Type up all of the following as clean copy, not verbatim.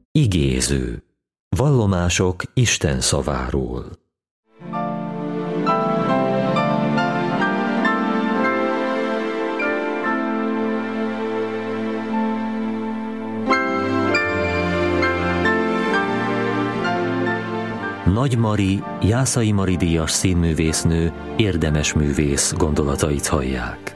Igéző. Vallomások Isten szaváról. Nagy Mari, Jászai Mari díjas színművésznő, érdemes művész gondolatait hallják.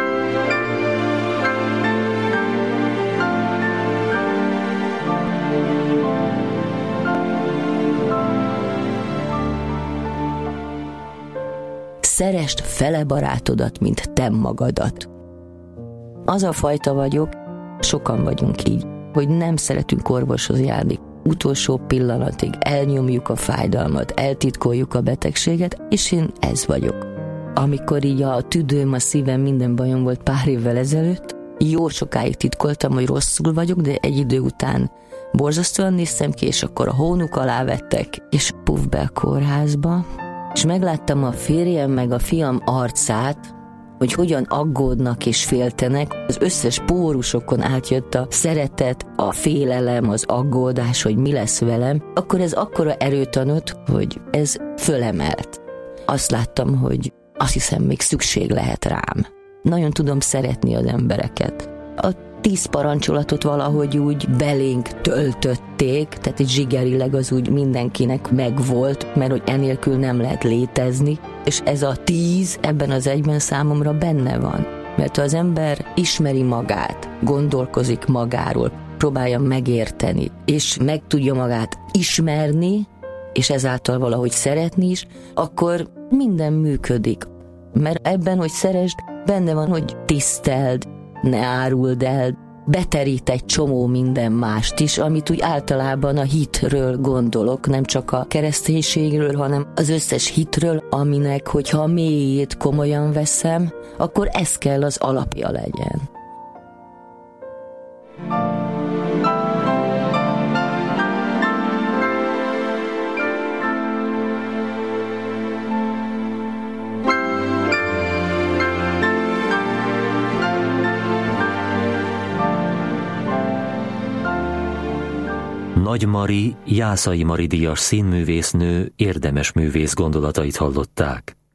Szeresd fele barátodat, mint te magadat. Az a fajta vagyok, sokan vagyunk így, hogy nem szeretünk orvoshoz járni. Utolsó pillanatig elnyomjuk a fájdalmat, eltitkoljuk a betegséget, és én ez vagyok. Amikor így a tüdőm, a szívem, minden bajom volt pár évvel ezelőtt, jó sokáig titkoltam, hogy rosszul vagyok, de egy idő után borzasztóan néztem ki, és akkor a hónuk alá vettek, és puff be a kórházba, és megláttam a férjem meg a fiam arcát, hogy hogyan aggódnak és féltenek. Az összes pórusokon átjött a szeretet, a félelem, az aggódás, hogy mi lesz velem. Akkor ez akkora erőt adott, hogy ez fölemelt. Azt láttam, hogy azt hiszem, még szükség lehet rám. Nagyon tudom szeretni az embereket. A 10 parancsolatot valahogy úgy belénk töltötték, tehát egy zsigerileg az úgy mindenkinek megvolt, mert hogy enélkül nem lehet létezni, és ez a 10 ebben az egyben számomra benne van. Mert ha az ember ismeri magát, gondolkozik magáról, próbálja megérteni, és meg tudja magát ismerni, és ezáltal valahogy szeretni is, akkor minden működik. Mert ebben, hogy szeresd, benne van, hogy tiszteld, ne áruld el, beterít egy csomó minden mást is, amit úgy általában a hitről gondolok, nem csak a kereszténységről, hanem az összes hitről, aminek, hogyha a mélyét komolyan veszem, akkor ez kell az alapja legyen. Nagy Mari, Jászai Mari díjas színművésznő, érdemes művész gondolatait hallották.